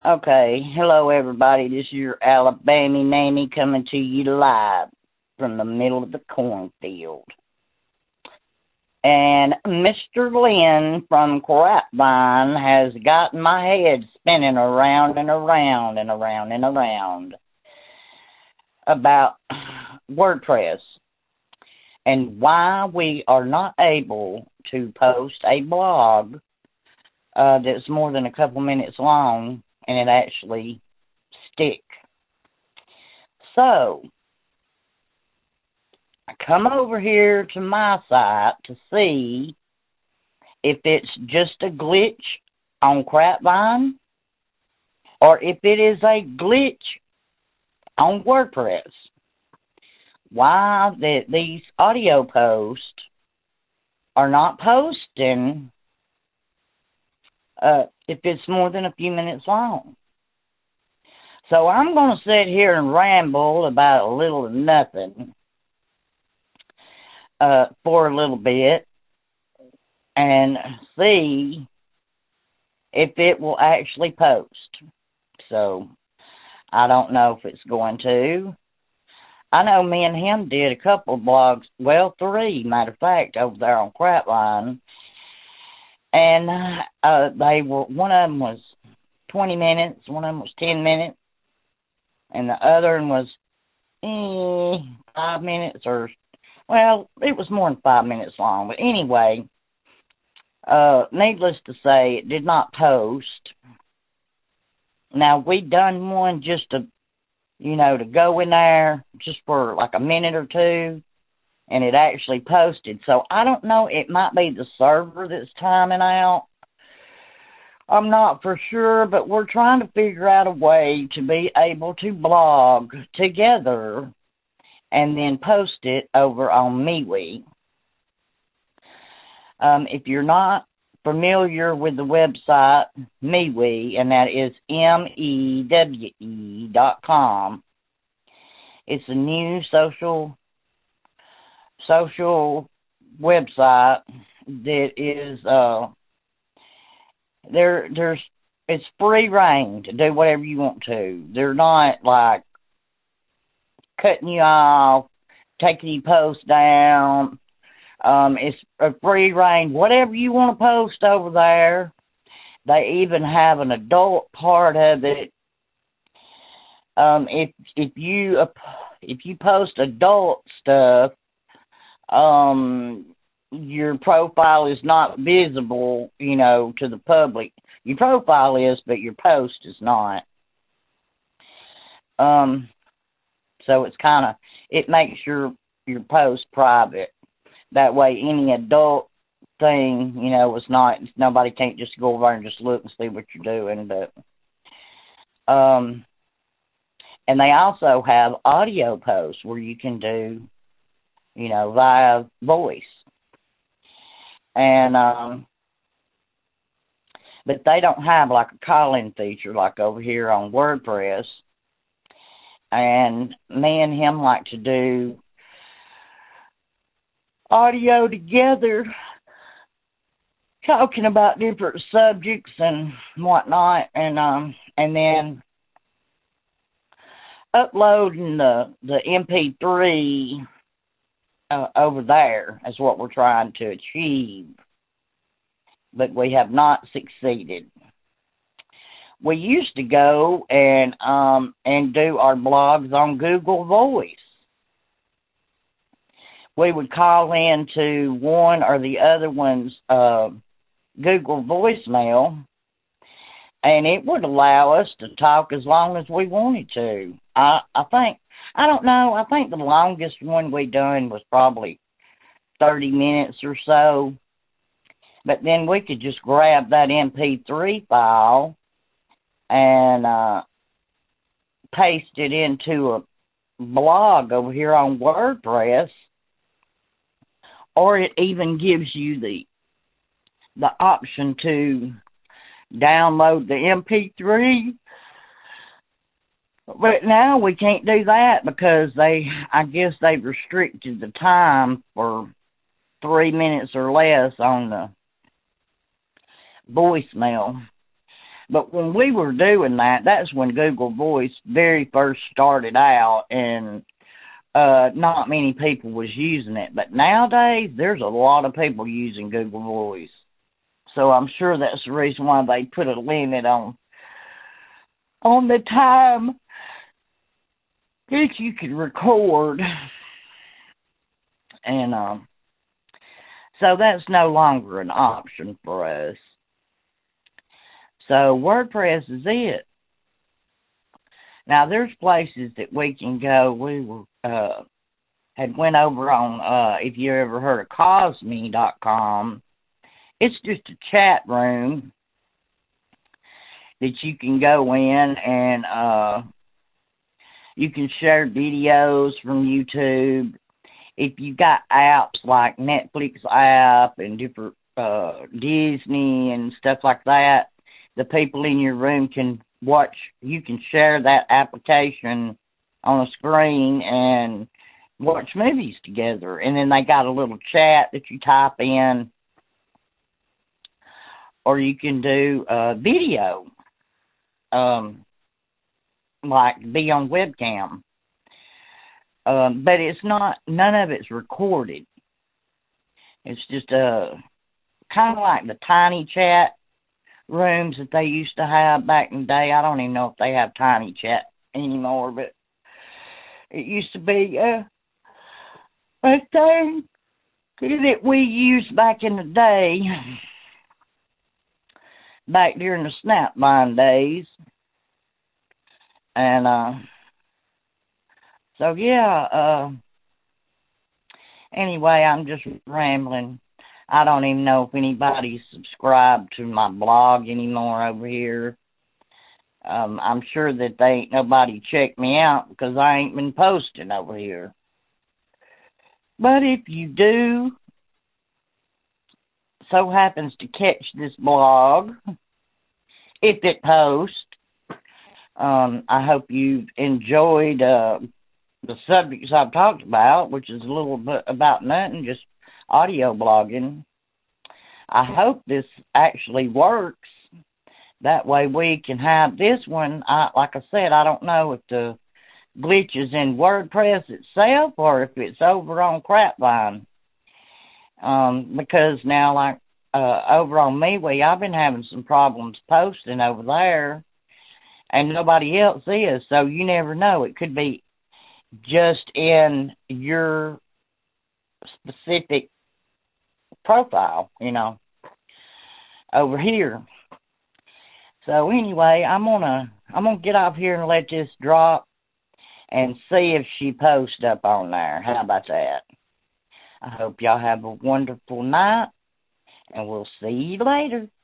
Okay, hello everybody. This is your Alabama Mammy coming to you live from the middle of the cornfield. And Mr. Lynn from Grapevine has gotten my head spinning around and around and around and around about WordPress and why we are not able to post a blog that's more than a couple minutes long and it actually stick. So, I come over here to my site to see if it's just a glitch on Grapevine or if it is a glitch on WordPress. Why these audio posts are not posting if it's more than a few minutes long. So I'm going to sit here and ramble about a little of nothing for a little bit and see if it will actually post. So I don't know if it's going to. I know me and him did a couple of blogs, well, 3, matter of fact, over there on Grapevine. And they were, one of them was 20 minutes, one of them was 10 minutes, and the other one was 5 minutes or, well, it was more than 5 minutes long. But anyway, needless to say, it did not post. Now, we done one just to, to go in there just for like a minute or two, and it actually posted. So I don't know, it might be the server that's timing out. I'm not for sure, but we're trying to figure out a way to be able to blog together and then post it over on MeWe. If you're not familiar with the website MeWe, and that is mewe.com, it's a new social website that is it's free reign to do whatever you want to. They're not like cutting you off, taking your post down. It's a free reign, whatever you want to post over there. They even have an adult part of it. If you post adult stuff, your profile is not visible, to the public. Your profile is, but your post is not. So it's it makes your post private. That way any adult thing, is not, nobody can't just go over and just look and see what you're doing, but, and they also have audio posts where you can do, via voice. And, but they don't have like a call-in feature like over here on WordPress. And me and him like to do audio together, talking about different subjects and whatnot, and then uploading the MP3 over there is what we're trying to achieve, but we have not succeeded. We used to go and do our blogs on Google Voice. We would call in to one or the other one's Google voicemail, and it would allow us to talk as long as we wanted to. I think the longest one we done was probably 30 minutes or so. But then we could just grab that MP3 file and paste it into a blog over here on WordPress, or it even gives you the option to download the MP3. But now we can't do that because I guess they've restricted the time for 3 minutes or less on the voicemail. But when we were doing that, that's when Google Voice very first started out, and not many people was using it. But nowadays, there's a lot of people using Google Voice. So I'm sure that's the reason why they put a limit on the time that you could record. And so that's no longer an option for us. So WordPress is it. Now there's places that we can go. We were had went over on if you ever heard of Cosme.com. It's just a chat room that you can go in and you can share videos from YouTube. If you got apps like Netflix app and different Disney and stuff like that, the people in your room can watch. You can share that application on a screen and watch movies together. And then they got a little chat that you type in, or you can do video, like be on webcam. But it's not, none of it's recorded. It's just kind of like the tiny chat rooms that they used to have back in the day. I don't even know if they have tiny chat anymore, but it used to be a thing that we used back in the day, back during the Snapvine days. And so yeah, anyway, I'm just rambling. I don't even know if anybody's subscribed to my blog anymore over here. I'm sure that they ain't nobody checked me out because I ain't been posting over here. But if you do so happens to catch this blog, if it posts, I hope you've enjoyed the subjects I've talked about, which is a little bit about nothing, just audio blogging. I hope this actually works. That way we can have this one. Like I said, I don't know if the glitch is in WordPress itself or if it's over on Crapvine. Because now, like, over on MeWe, I've been having some problems posting over there, and nobody else is, so you never know. It could be just in your specific profile, you know, over here. So anyway, I'm gonna get off here and let this drop and see if she posts up on there. How about that? I hope y'all have a wonderful night, and we'll see you later.